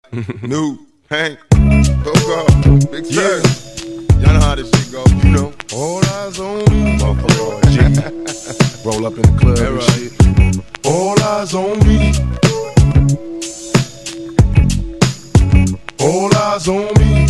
New, Hank, Big Turd. Y'all know how this shit go, you know. All eyes on me. Motherfucker, G. Roll up in the club and shit. All eyes on me. All eyes on me.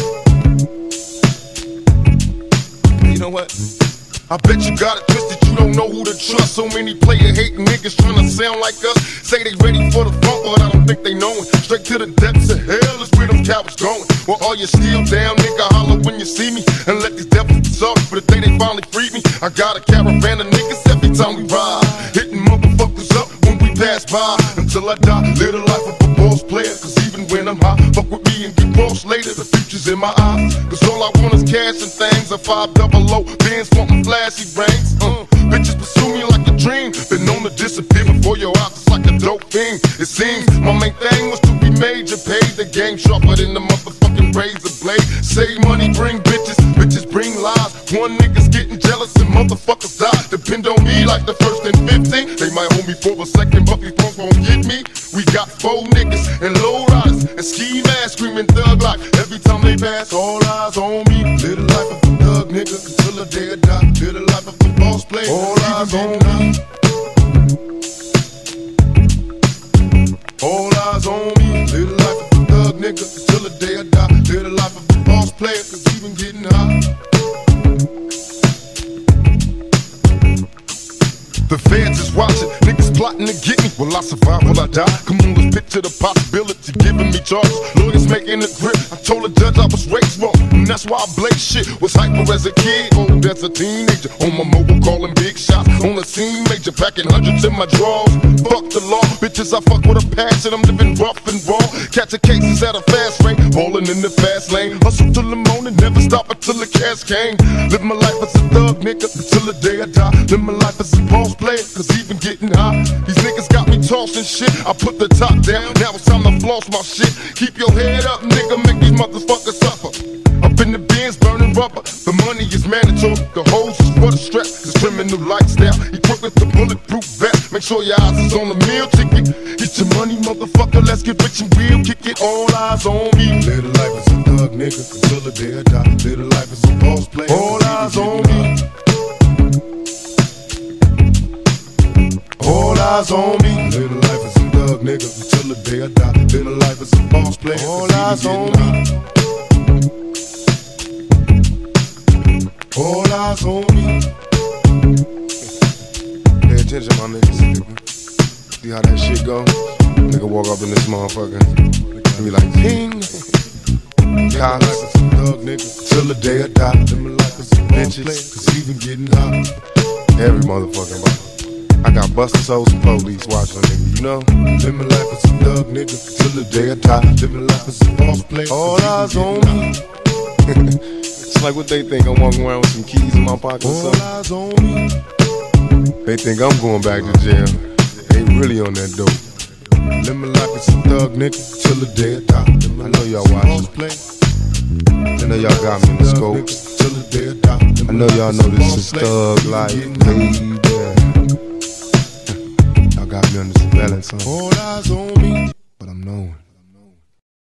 You know what? I bet you got it twisted, you don't know who to trust. So many player-hating niggas tryna sound like us. Say they ready for the funk, but I don't think they know it. Straight to the depths of hell is where them cowards going. Well, all you still down, nigga, holler when you see me. And let these devils be sorry for the day they finally freed me. I got a caravan of niggas every time we ride, hitting motherfuckers up when we pass by. Until I die, live the life of a boss player. Cause even when I'm high, fuck with me and get lost later. The future's in my eyes. Cause all I want is cash and things. A 500 bands wantin' flashy rings. Bitches pursue me like a dream. Been known to disappear before your eyes, it's like a dope thing. It seems my main thing was to be major. Paid the game sharper than the motherfucking razor blade. Save money, bring bitches, bitches bring lies. One nigga's getting jealous and motherfuckers die. Depend on me like the first and 15. They might hold me for a second, but these punks won't get me. We got 4 niggas and low riders and ski masks screaming thug life. Every time they pass, all eyes on me. Live the life of a thug nigga until the day I die. Live the life of a boss player. All eyes on me. All eyes on me. Live the life of a thug nigga until the day I die. Live the life of a boss player, cause even getting high. The feds is watching, niggas plotting to get me. Will I survive, will I die? Come on, let's picture the possibility, giving me charges. Lawyers making a grip, I told the judge I was raised wrong. And that's why I blaze shit, was hyper as a kid, old as a teenager. On my mobile calling big shots, on the scene major, packing hundreds in my drawers. Fuck the law, bitches I fuck with a passion. I'm living rough and raw, catching cases at a fast rate, balling in the fast lane. Hustle till the morning, never stop until the cash came. Live my life as a thug nigga until the day I die. Live my life as a boss player, cause even getting high. These niggas got me tossing shit. I put the top down, now it's time to floss my shit. Keep your head up, nigga, make these motherfuckers suffer. Up in the bins, burning rubber. The money is mandatory, the hose is for the strap. This criminal lifestyle, equipped with the bulletproof vest. Make sure your eyes is on the meal ticket. Get your money, motherfucker, let's get rich and real. Kick it, all eyes on me. Live the life as a thug nigga until the day I die. Live the life as a boss player. All eyes on me. All eyes on me. Live the life as a thug nigga until the day I die. Live the life as a boss player. All eyes on me. All eyes on me. Pay attention, my niggas. See how that shit go? Nigga walk up in this motherfucker and be like, ping. Cops, thug nigga till the day I die. Live my life as a bitches, cause even getting high. Every motherfucking body. I got busted souls and police watching, nigga, you know? Live my life as a thug nigga till the day I die. Live my life as a boss player. All eyes on me. It's like what they think, I'm walking around with some keys in my pocket or something. All eyes on me. They think I'm going back to jail. They really on that dope. Live my life as a thug nigga till the day I die. I know y'all watching. I know y'all got me in the scope. Till the day I die. I know y'all know this is thug life, baby. Got me under surveillance, son. All eyes on me, but I'm knowing.